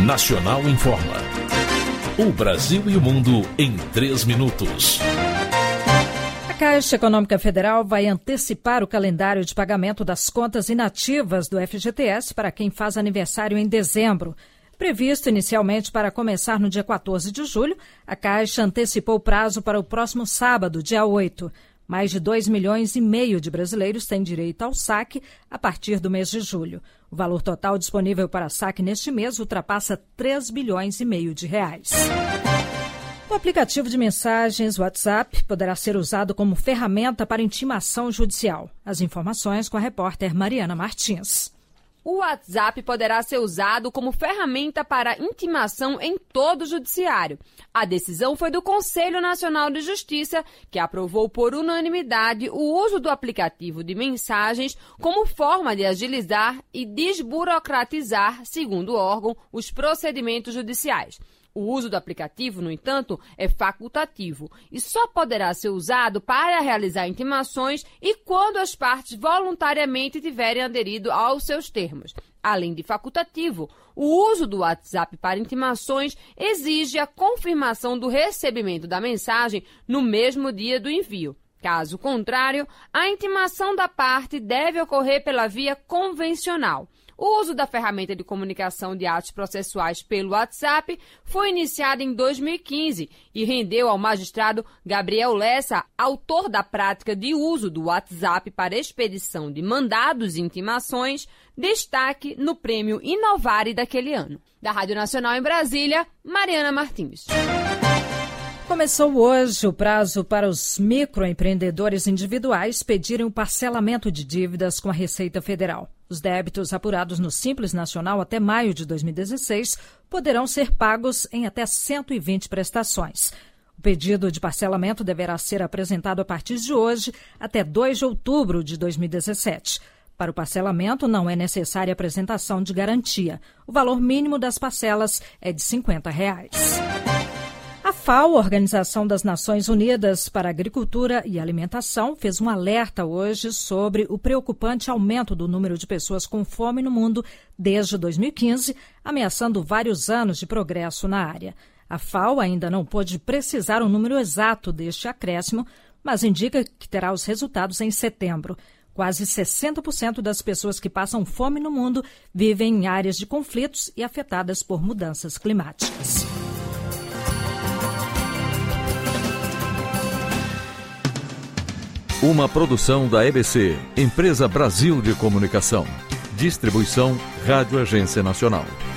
Nacional Informa. O Brasil e o mundo em 3 minutos. A Caixa Econômica Federal vai antecipar o calendário de pagamento das contas inativas do FGTS para quem faz aniversário em dezembro. Previsto inicialmente para começar no dia 14 de julho, a Caixa antecipou o prazo para o próximo sábado, dia 8. Mais de 2,5 milhões de brasileiros têm direito ao saque a partir do mês de julho. O valor total disponível para saque neste mês ultrapassa 3,5 bilhões de reais. O aplicativo de mensagens WhatsApp poderá ser usado como ferramenta para intimação judicial. As informações com a repórter Mariana Martins. O WhatsApp poderá ser usado como ferramenta para intimação em todo o judiciário. A decisão foi do Conselho Nacional de Justiça, que aprovou por unanimidade o uso do aplicativo de mensagens como forma de agilizar e desburocratizar, segundo o órgão, os procedimentos judiciais. O uso do aplicativo, no entanto, é facultativo e só poderá ser usado para realizar intimações e quando as partes voluntariamente tiverem aderido aos seus termos. Além de facultativo, o uso do WhatsApp para intimações exige a confirmação do recebimento da mensagem no mesmo dia do envio. Caso contrário, a intimação da parte deve ocorrer pela via convencional. O uso da ferramenta de comunicação de atos processuais pelo WhatsApp foi iniciado em 2015 e rendeu ao magistrado Gabriel Lessa, autor da prática de uso do WhatsApp para expedição de mandados e intimações, destaque no prêmio Inovare daquele ano. Da Rádio Nacional em Brasília, Mariana Martins. Começou hoje o prazo para os microempreendedores individuais pedirem o parcelamento de dívidas com a Receita Federal. Os débitos apurados no Simples Nacional até maio de 2016 poderão ser pagos em até 120 prestações. O pedido de parcelamento deverá ser apresentado a partir de hoje até 2 de outubro de 2017. Para o parcelamento, não é necessária a apresentação de garantia. O valor mínimo das parcelas é de R$ 50. A FAO, Organização das Nações Unidas para a Agricultura e Alimentação, fez um alerta hoje sobre o preocupante aumento do número de pessoas com fome no mundo desde 2015, ameaçando vários anos de progresso na área. A FAO ainda não pôde precisar o número exato deste acréscimo, mas indica que terá os resultados em setembro. Quase 60% das pessoas que passam fome no mundo vivem em áreas de conflitos e afetadas por mudanças climáticas. Uma produção da EBC, Empresa Brasil de Comunicação. Distribuição Rádio Agência Nacional.